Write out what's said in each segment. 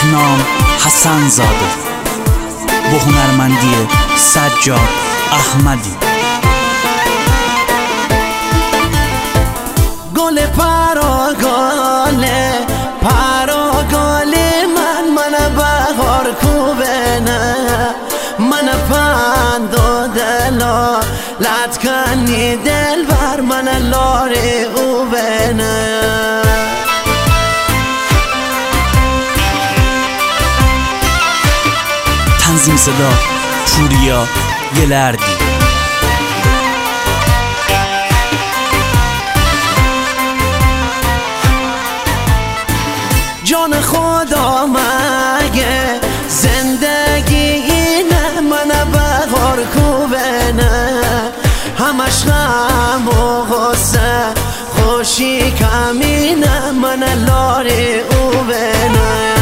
بهنام حسن زاده با هنرمندی سجاد احمدی. گل پراگاله من بهار کوبنه من پند و دلا لطکنی دل بر من لاری او بنه. تنظیم صدا پوریا یلردی. جان خدا مگه زندگی اینه من بهار کوبنه همش غم و غصه خوشی کمینه من لاری او بنه.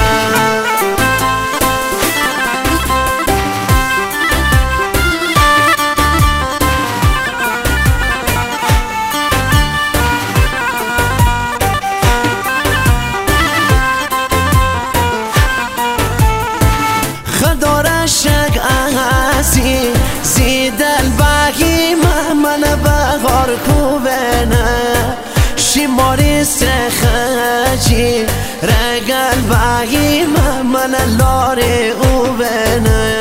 خدارشک عزی زیدل بگی من بهار کوبنه شیماری سخجی رگل بگی من لاری او بنه.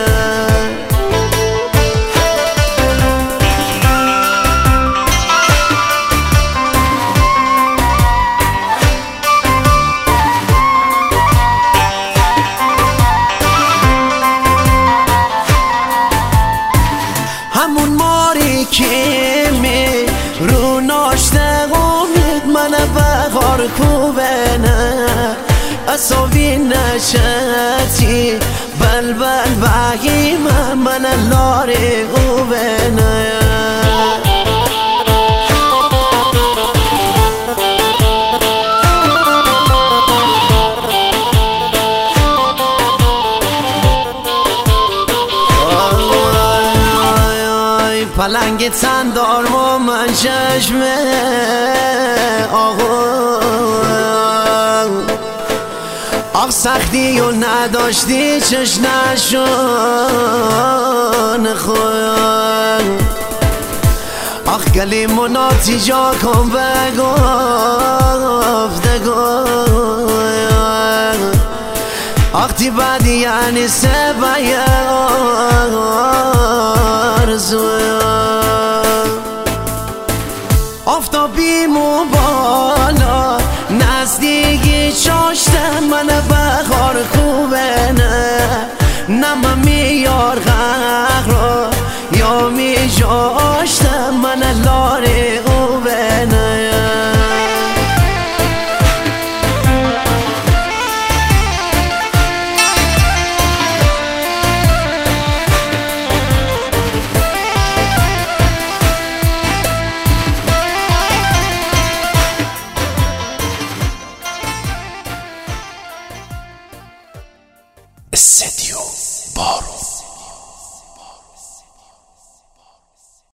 همون ماری که می رو ناشته امید من بهار کوبنه اصابی نشتی بلبل بگی من لاری او بنه. پلنگ تندار و من چشمه آخ سختی و نداشتی چش نشون خود آخ گلی مناتی جا کن بگفته آخ تی بدی یعنی سبای آرزوی آفتابیم و بالا نزدیکی چاشته من بهار کوبنه نم میار غرق رو یا می جاشته من لاری او بنه. استدیو بارو.